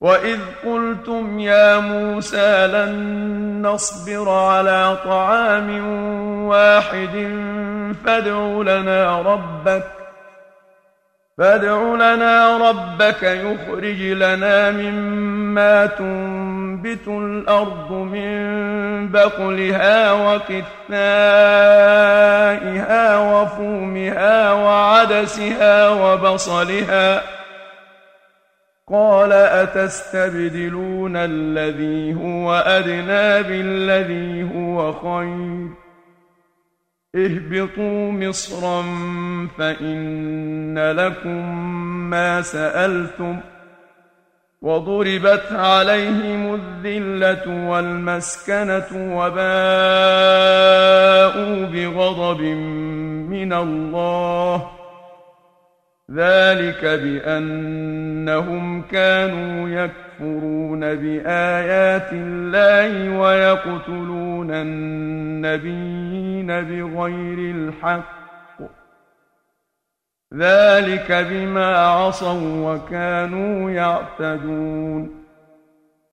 وَإِذْ قُلْتُمْ يَا مُوسَىٰ لَن نَّصْبِرَ عَلَىٰ طَعَامٍ وَاحِدٍ فادع لنا ربك يخرج لنا مما تنبت الأرض من بقلها وقثائها وفومها وعدسها وبصلها قال أتستبدلون الذي هو أدنى بالذي هو خير اهبطوا مصرا فإن لكم ما سألتم وضربت عليهم الذلة والمسكنة وباءوا بغضب من الله ذلك بأنهم كانوا يكفرون بآيات الله ويقتلون النبيين بغير الحق ذلك بما عصوا وكانوا يعتدون